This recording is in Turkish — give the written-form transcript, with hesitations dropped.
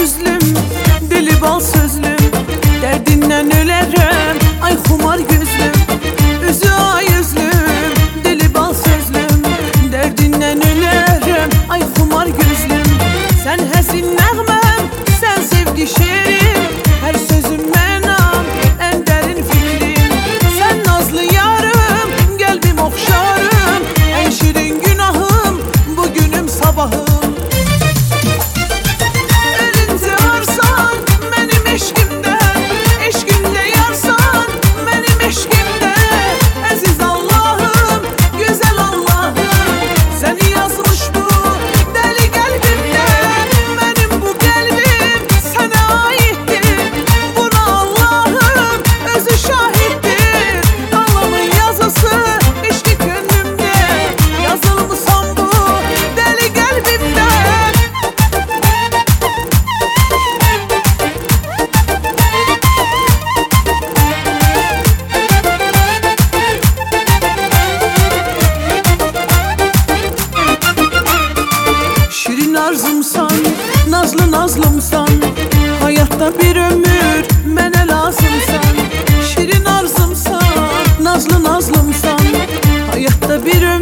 üzlüm, deli bal sözlüm, derdinden ölərəm, ay xumar gözlüm. Üzü ay üzlüm, deli bal sözlüm, derdinden ölərəm, ay xumar gözlüm. Sen həzin nəğməm, sen sevgi şerim, her sözüm mənam, en derin fikrim. Sen nazlı yarım, qəlbim oxşarım, en şirin günahım, bugünüm sabahım. Arzumsan, nazlı nazlımsan, hayatta bir ömür mənə lazımsan. Şirin arzumsan, nazlı nazlımsan, hayatta bir ömür